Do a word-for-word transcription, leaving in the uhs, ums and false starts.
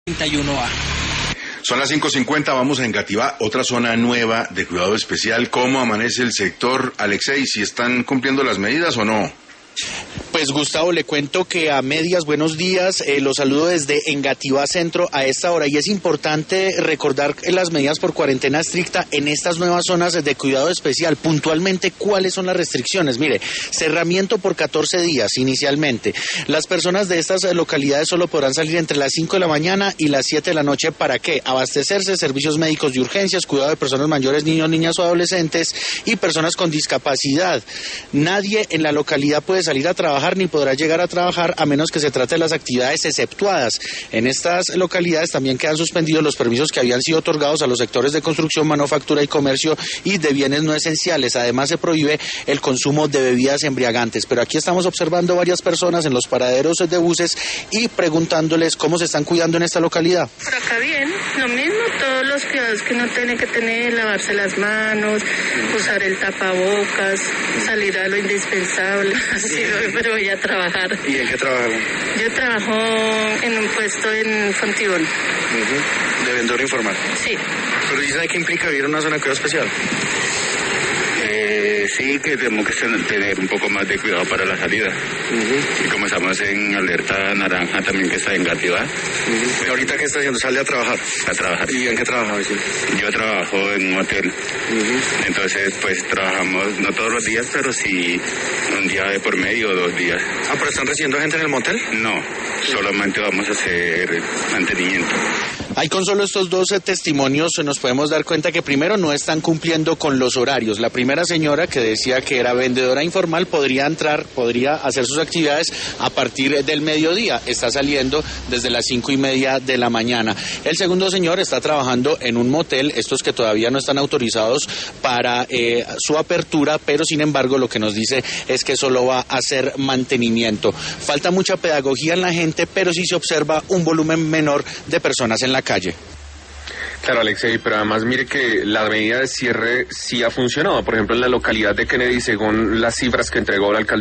treinta y uno A. Son las cinco cincuenta, vamos a Engativá, otra zona nueva de cuidado especial. ¿Cómo amanece el sector, Alexei? ¿Si están cumpliendo las medidas o no? Pues Gustavo, le cuento que a medias, buenos días, eh, los saludo desde Engativá Centro a esta hora, y es importante recordar las medidas por cuarentena estricta en estas nuevas zonas de cuidado especial. Puntualmente, ¿cuáles son las restricciones? Mire, cerramiento por catorce días inicialmente. Las personas de estas localidades solo podrán salir entre las cinco de la mañana y las siete de la noche. ¿Para qué? Abastecerse, servicios médicos de urgencias, cuidado de personas mayores, niños, niñas o adolescentes y personas con discapacidad. Nadie en la localidad puede salir a trabajar ni podrá llegar a trabajar a menos que se trate de las actividades exceptuadas. En estas localidades también quedan suspendidos los permisos que habían sido otorgados a los sectores de construcción, manufactura y comercio y de bienes no esenciales. Además, se prohíbe el consumo de bebidas embriagantes. Pero aquí estamos observando varias personas en los paraderos de buses y preguntándoles cómo se están cuidando en esta localidad. Por acá bien, lo mismo, todos los cuidados que uno tiene que tener, lavarse las manos, usar el tapabocas, salir a lo indispensable, así, pero voy a trabajar. ¿Y en qué trabaja? Yo trabajo en un puesto en Fontibón. Uh-huh. ¿De vendedor informal? Sí. ¿Pero sí sabe qué implica vivir en una zona de cuidado especial? Eh, sí, que tenemos que tener un poco más de cuidado para la salida. Uh-huh. Y como estamos en alerta naranja también, que está en Engativá. Uh-huh. ¿Y ahorita qué está haciendo? ¿Sale a trabajar? A trabajar. ¿Y en qué trabaja? Sí. Yo trabajo en un hotel. Uh-huh. Entonces, pues trabajamos, no todos los días, pero sí un día de por medio o dos días. Ah, ¿pero están recibiendo gente en el motel? No, solamente vamos a hacer mantenimiento. Ahí con solo estos doce testimonios nos podemos dar cuenta que primero no están cumpliendo con los horarios. La primera señora, que decía que era vendedora informal, podría entrar, podría hacer sus actividades a partir del mediodía. Está saliendo desde las cinco y media de la mañana. El segundo señor está trabajando en un motel, estos que todavía no están autorizados para eh, su apertura, pero sin embargo lo que nos dice es que solo va a hacer mantenimiento. Falta mucha pedagogía en la gente, pero sí se observa un volumen menor de personas en la calle. Claro, Alexei, pero además mire que la medida de cierre sí ha funcionado. Por ejemplo, en la localidad de Kennedy, según las cifras que entregó la alcaldía